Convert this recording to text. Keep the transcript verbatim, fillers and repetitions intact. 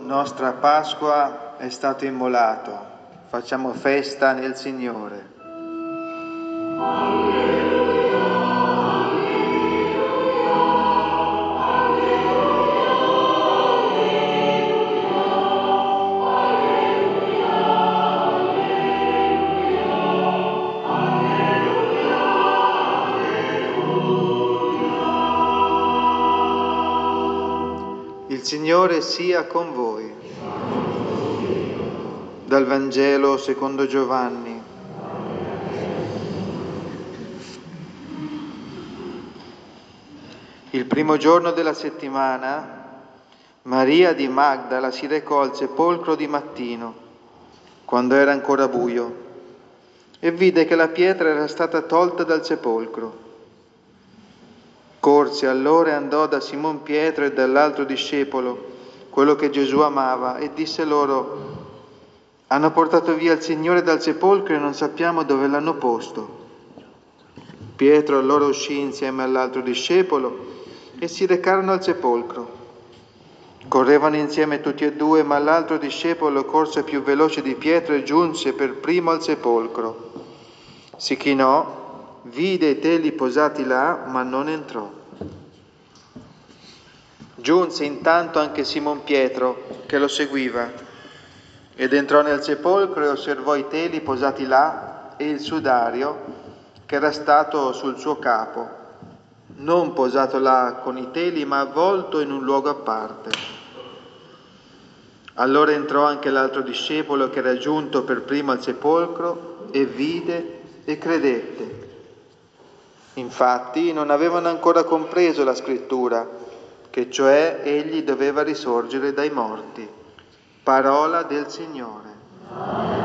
nostra Pasqua, è stato immolato. Facciamo festa nel Signore. Il Signore sia con voi. Dal Vangelo secondo Giovanni. Il primo giorno della settimana, Maria di Magdala si recò al sepolcro di mattino, quando era ancora buio, e vide che la pietra era stata tolta dal sepolcro. Corse allora e andò da Simon Pietro e dall'altro discepolo, quello che Gesù amava, e disse loro: hanno portato via il Signore dal sepolcro e non sappiamo dove l'hanno posto. Pietro allora uscì insieme all'altro discepolo e si recarono al sepolcro. Correvano insieme tutti e due, ma l'altro discepolo corse più veloce di Pietro e giunse per primo al sepolcro. Si chinò, vide i teli posati là, ma non entrò. Giunse intanto anche Simon Pietro, che lo seguiva, ed entrò nel sepolcro e osservò i teli posati là e il sudario che era stato sul suo capo, non posato là con i teli, ma avvolto in un luogo a parte. Allora entrò anche l'altro discepolo che era giunto per primo al sepolcro e vide e credette. Infatti non avevano ancora compreso la scrittura, che cioè egli doveva risorgere dai morti. Parola del Signore.